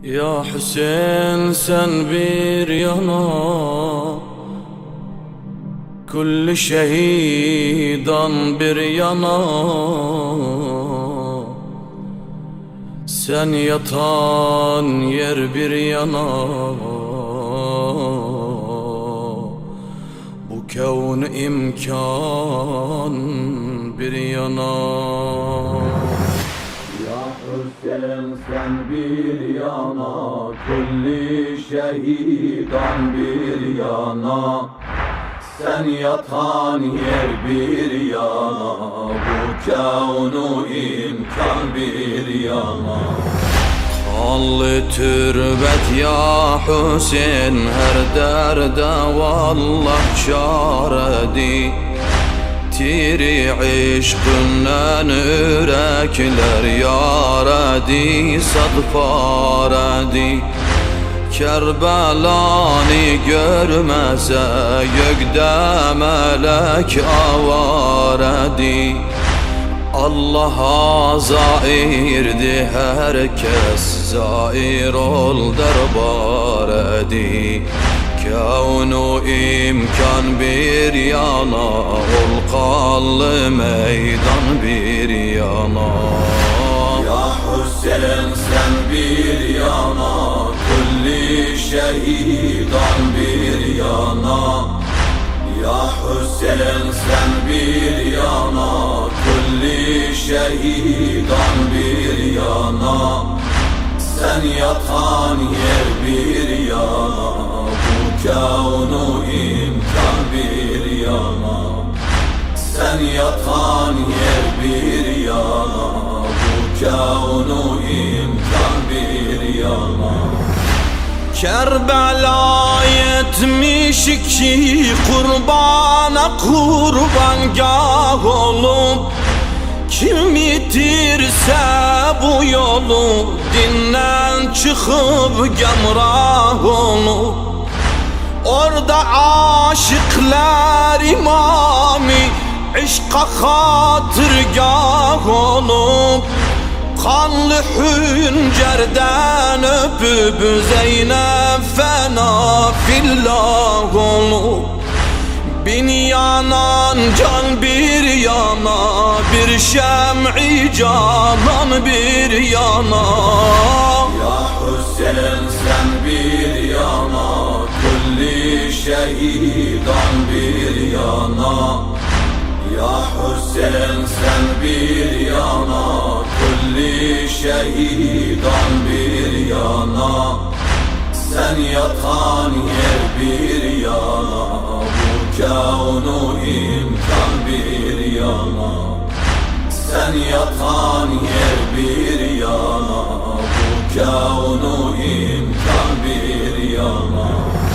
Ya Hüseyin sen bir yana, kulli şehidan bir yana. Sen yatan yer bir yana, bu kevn imkan bir yana. Ya Hüseyin sen bir yana, kulli şehidan bir yana. Sen yatan yer bir yana, bu kevnu imkan bir yana. Kanlı türbet ya Hüseyin, her derde vallah çaredi. Tiri işkından yürekler yaredi, sadfaredi. Kerbelani görmese gökde melek avaredi. Allah'a zairdi herkes, zair ol derbaredi. Kevnu imkan bir yana, ol kanlı meydan bir yana. Ya Hüseyin sen bir yana, kulli şehidan bir yana. Ya Hüseyin sen bir yana, kulli şehidan bir yana. Sen yatan yer bir yana, bu kevnu imkan bir yana. Sen yatan yer bir yana, bu kevnu imkan bir yana. Kerbela 72 kurbana kurbangah olup, kim yitirse bu yolu dinden çıkıp gemrah olup. Orada aşıklar imami aşka hatırgah olup, kanlı hüncerden öpüp Zeynep fena fillah olup. Bin yanan can bir yana, bir şem'i canan bir yana. Ya Hüseyin sen bir yana, kulli şehidan bir yana. Ya Hüseyin sen bir yana, kulli şehidan bir yana. Sen yatan yer bir yana, bu kevnu imkan bir yana. Sen yatan yer bir yana, bu kevnu imkan bir yana.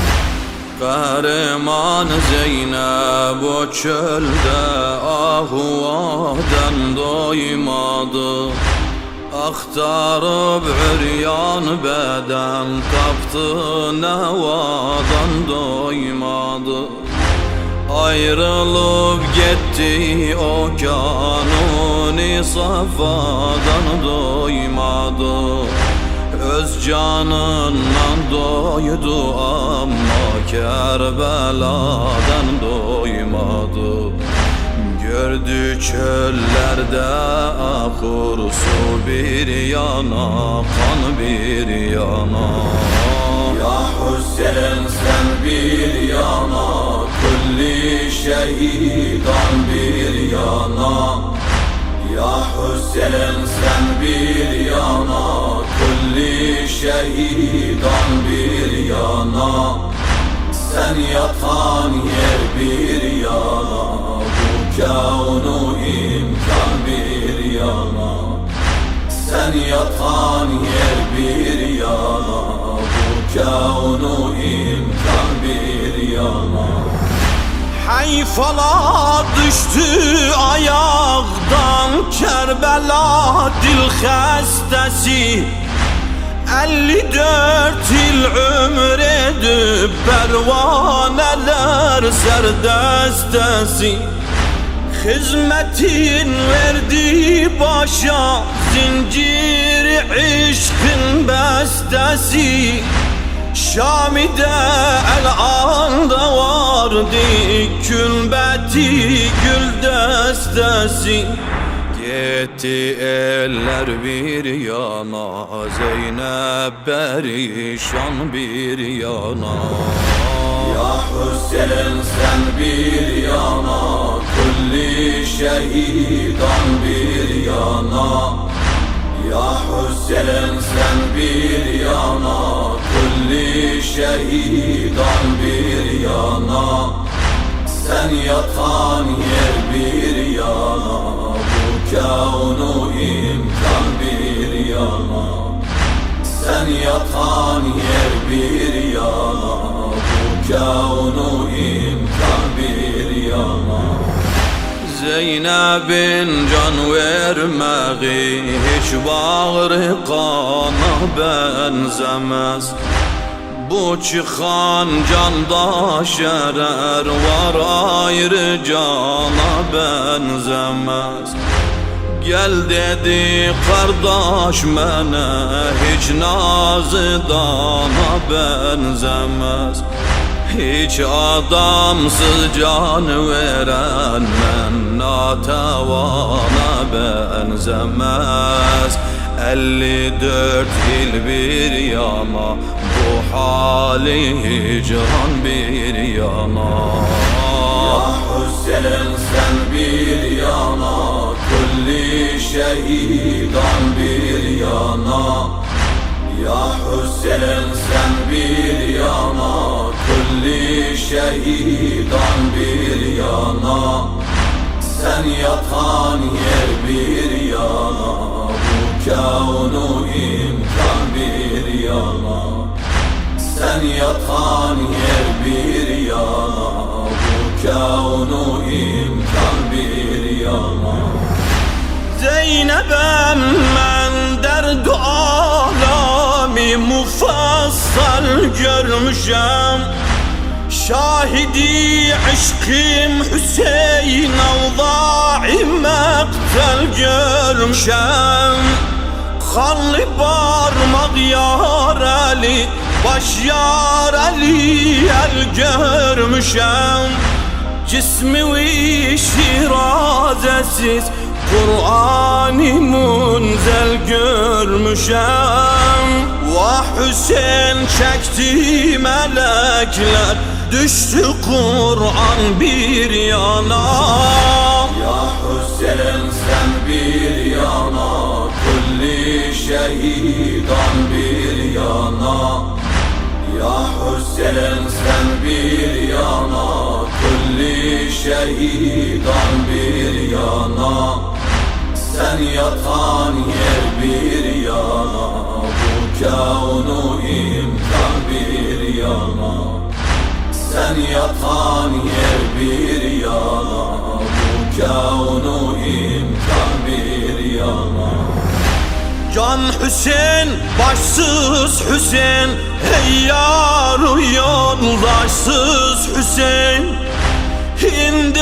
Kahraman Zeynep o çölde ahuvadan doymadı. Aktarıp üryan beden taptı, nevadan doymadı. Ayrılıp gitti o kanuni safadan doymadı. Öz canından doydu ama Kerbela'dan doymadı. Gördü çöllerde akur su bir yana, kan bir yana. Ya Hüseyin sen bir yana, kulli şehidan bir yana. Ya Hüseyin sen bir yana, kulli şehidan bir yana. Sen yatan yer bir yana, bu kevnu imkan bir yana. Sen yatan yer bir yana, bu kevnu imkan bir yana. Hayfala düştü ayaktan Kerbela dil hastası. 54 yıl ömür edip pervaneler serdestesi. Hizmetin verdi başa zincir aşkın bestesi Şami'de el-anda vardı külbeti gül destesi Gitti eller bir yana Zeynep perişan bir yana Ya Hüseyin sen bir yana Kulli şehidan bir yana Ya Hüseyin sen bir yana Kulli şehidan bir yana Sen yatan yer bir yana Bu kâunu imkan bir yana Sen yatan yer bir yana Bu kâunu imkan bir yana Zeynep'in can vermeği hiç bağrı kana benzemez Bu çıkan canda şerer var ayrı cana benzemez Gel dedi kardeş mene hiç nazıdana benzemez Hiç adamsız can veren natavana benzemez 54 yıl bir yana Bu hali hicran bir yana Ya Hüseyin sen bir yana Kulli şehidan bir yana Ya Hüseyin sen bir yana Kulli şehidan bir yana Sen yatan yer bir yana Bu kâunu imkan bir yana Sen yatan yer bir yana Bu kâunu imkan bir yana Zeynep'em ben derdu alami mufassal görmüşem Şahidi aşkım Hüseyin avdâi mektel görmüşem Kanlı parmak yar Ali Baş yar Ali el görmüşem Cismi ve şirazesiz Kur'an-ı munzel görmüşem Vah Hüseyin çekti melekler Düştü Kur'an bir yana Ya Hüseyin sen bir yana Kulli şehidan bir yana Ya Hüseyin sen bir yana Kulli şehidan bir yana Sen yatan yer bir yana Bu kâunu imkan bir yana Sen yatan yer bir yana Bu kâunu imkan bir yana Can Hüseyin, başsız Hüseyin Hey yar yoldaşsız Hüseyin Şimdi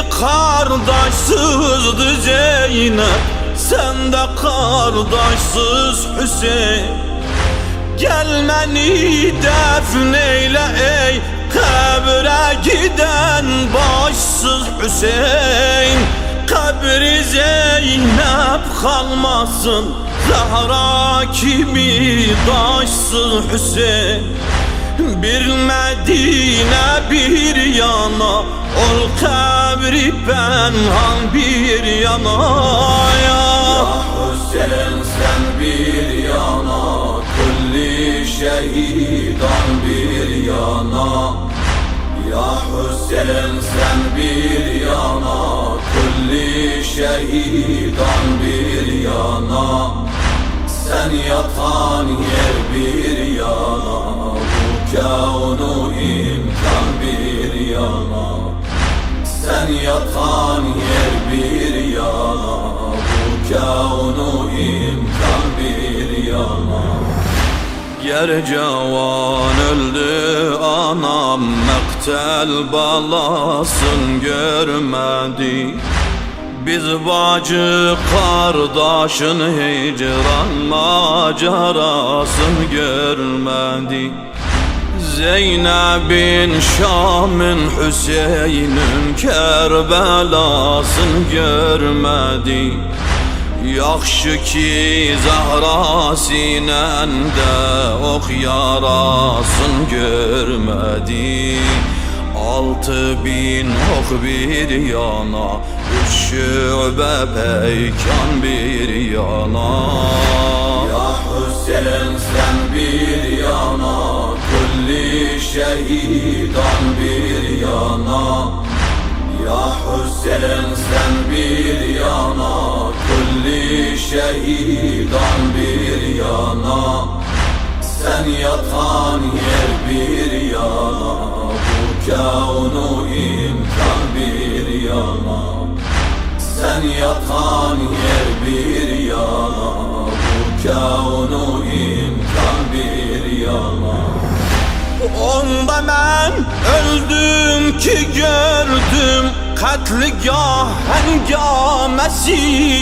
kardeşsizdi Zeynep Sen de kardeşsiz Hüseyin Gel beni defneyle ey Kabre giden başsız Hüseyin Kabri Zeynep kalmasın Zahra kimi taşsız Hüseyin Bir Medine bir yana Ol kabri penhan bir yana Ya Hüseyin sen bir yana Kulli şehidan bir yana Ya Hüseyin sen bir yana Kulli şehidan bir yana Sen yatan yer bir yana Bu kâunu imkan bir yana Sen yatan yer bir yana Bu kâunu imkan bir yana Ger cavan öldü anam Mektel balasın görmedi Biz bacı kardeşin hicran macerasını görmedik. Zeynep'in Şam'ın Hüseyin'in Kerbelasını görmedik. Yaxşı ki Zahra sinəndə ox yarasını görmədik. 6000 ox bir yana, 3 şübə peykan bir yana. Ya Hüseyin sen bir yana, külli şehidan bir yana. Ya Hüseyin sen bir yana, külli şehidan bir yana. Sen yatan yer bir yana, bu kâunu imkan bir yana. Sen yatan yer bir yana, bu kâunu imkan bir yana. Onda ben öldüm ki gördüm katligah hengamesi.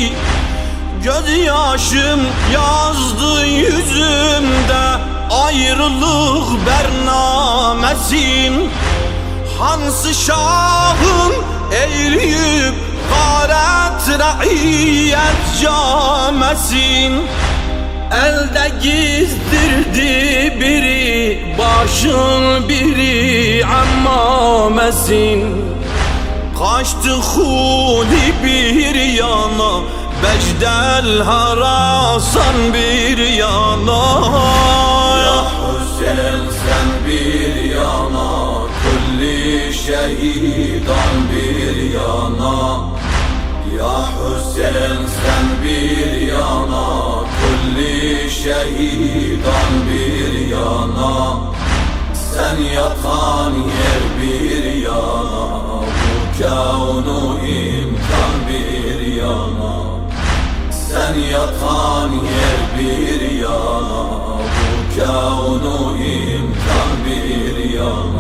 Gözyaşım yazdı yüzümde ayrılık bernamesin. Hansı şahın eğriyip garet raiyet camesin. Elde gizdirdi biri, başın biri ammamesin. Kaçtı huli bir yana, Becdel harasan bir yana. Ya Hüseyin sen bir yana, külli şehidan bir yana. Ya Hüseyin sen bir yana, külli şehidan bir yana. Sen yatan yer bir yana, bu kâunu imkan bir yana. Sen yatan yer bir yana, bu kâunu imkan bir yana.